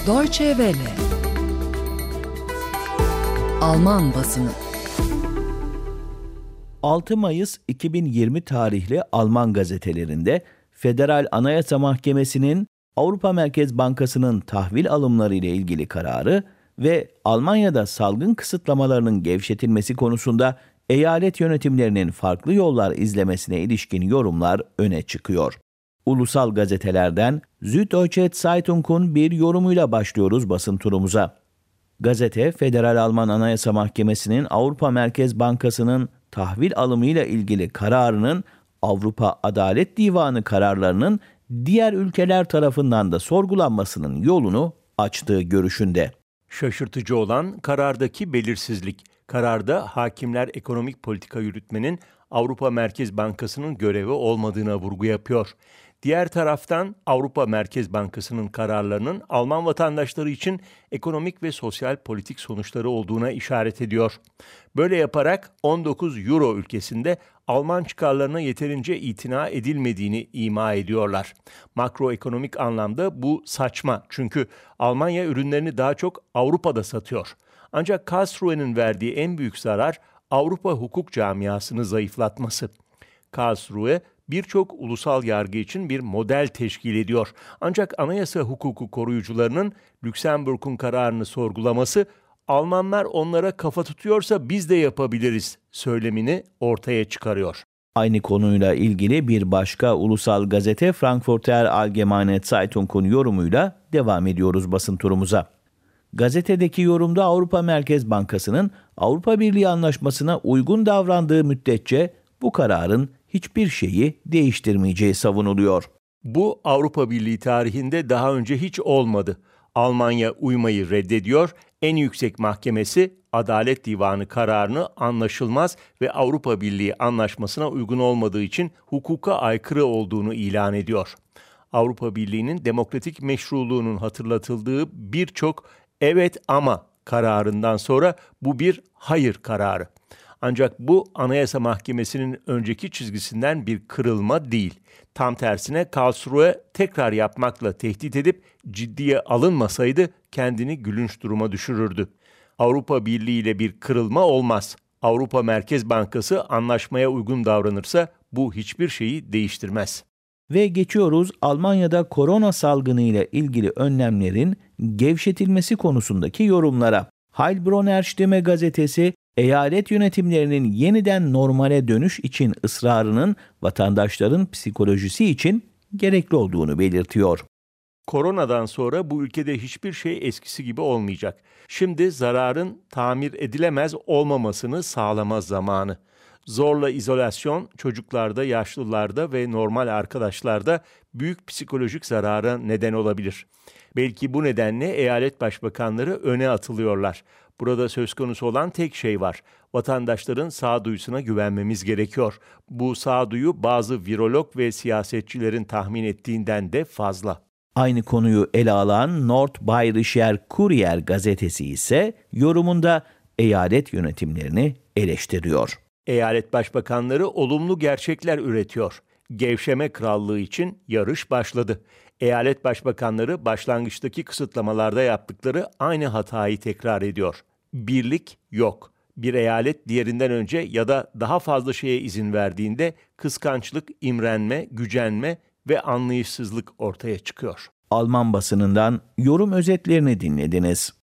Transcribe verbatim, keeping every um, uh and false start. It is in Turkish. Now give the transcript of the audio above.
Deutsche Welle. Alman basını. altı Mayıs iki bin yirmi tarihli Alman gazetelerinde Federal Anayasa Mahkemesi'nin Avrupa Merkez Bankası'nın tahvil alımları ile ilgili kararı ve Almanya'da salgın kısıtlamalarının gevşetilmesi konusunda eyalet yönetimlerinin farklı yollar izlemesine ilişkin yorumlar öne çıkıyor. Ulusal gazetelerden Süddeutsche Zeitung'un bir yorumuyla başlıyoruz basın turumuza. Gazete, Federal Alman Anayasa Mahkemesi'nin Avrupa Merkez Bankası'nın tahvil alımıyla ilgili kararının Avrupa Adalet Divanı kararlarının diğer ülkeler tarafından da sorgulanmasının yolunu açtığı görüşünde. Şaşırtıcı olan karardaki belirsizlik. Kararda hakimler ekonomik politika yürütmenin Avrupa Merkez Bankası'nın görevi olmadığına vurgu yapıyor. Diğer taraftan Avrupa Merkez Bankası'nın kararlarının Alman vatandaşları için ekonomik ve sosyal politik sonuçları olduğuna işaret ediyor. Böyle yaparak on dokuz Euro ülkesinde Alman çıkarlarına yeterince itina edilmediğini ima ediyorlar. Makroekonomik anlamda bu saçma, çünkü Almanya ürünlerini daha çok Avrupa'da satıyor. Ancak Karlsruhe'nin verdiği en büyük zarar Avrupa hukuk camiasını zayıflatması. Karlsruhe birçok ulusal yargı için bir model teşkil ediyor. Ancak anayasa hukuku koruyucularının Lüksemburg'un kararını sorgulaması, Almanlar onlara kafa tutuyorsa biz de yapabiliriz söylemini ortaya çıkarıyor. Aynı konuyla ilgili bir başka ulusal gazete Frankfurter Allgemeine Zeitung'un yorumuyla devam ediyoruz basın turumuza. Gazetedeki yorumda Avrupa Merkez Bankası'nın Avrupa Birliği Anlaşması'na uygun davrandığı müddetçe bu kararın hiçbir şeyi değiştirmeyeceği savunuluyor. Bu Avrupa Birliği tarihinde daha önce hiç olmadı. Almanya uymayı reddediyor, en yüksek mahkemesi Adalet Divanı kararını anlaşılmaz ve Avrupa Birliği Anlaşması'na uygun olmadığı için hukuka aykırı olduğunu ilan ediyor. Avrupa Birliği'nin demokratik meşruluğunun hatırlatıldığı birçok evet ama kararından sonra bu bir hayır kararı. Ancak bu Anayasa Mahkemesi'nin önceki çizgisinden bir kırılma değil. Tam tersine Karlsruhe tekrar yapmakla tehdit edip ciddiye alınmasaydı kendini gülünç duruma düşürürdü. Avrupa Birliği ile bir kırılma olmaz. Avrupa Merkez Bankası anlaşmaya uygun davranırsa bu hiçbir şeyi değiştirmez. Ve geçiyoruz Almanya'da korona salgını ile ilgili önlemlerin gevşetilmesi konusundaki yorumlara. Heilbronner Stimme gazetesi, eyalet yönetimlerinin yeniden normale dönüş için ısrarının vatandaşların psikolojisi için gerekli olduğunu belirtiyor. Koronadan sonra bu ülkede hiçbir şey eskisi gibi olmayacak. Şimdi zararın tamir edilemez olmamasını sağlama zamanı. Zorla izolasyon çocuklarda, yaşlılarda ve normal arkadaşlarda büyük psikolojik zarara neden olabilir. Belki bu nedenle eyalet başbakanları öne atılıyorlar. Burada söz konusu olan tek şey var. Vatandaşların sağduyusuna güvenmemiz gerekiyor. Bu sağduyu bazı virolog ve siyasetçilerin tahmin ettiğinden de fazla. Aynı konuyu ele alan Nordbayerischer Kurier gazetesi ise yorumunda eyalet yönetimlerini eleştiriyor. Eyalet başbakanları olumlu gerçekler üretiyor. Gevşeme krallığı için yarış başladı. Eyalet başbakanları başlangıçtaki kısıtlamalarda yaptıkları aynı hatayı tekrar ediyor. Birlik yok. Bir eyalet diğerinden önce ya da daha fazla şeye izin verdiğinde kıskançlık, imrenme, gücenme ve anlayışsızlık ortaya çıkıyor. Alman basınından yorum özetlerini dinlediniz.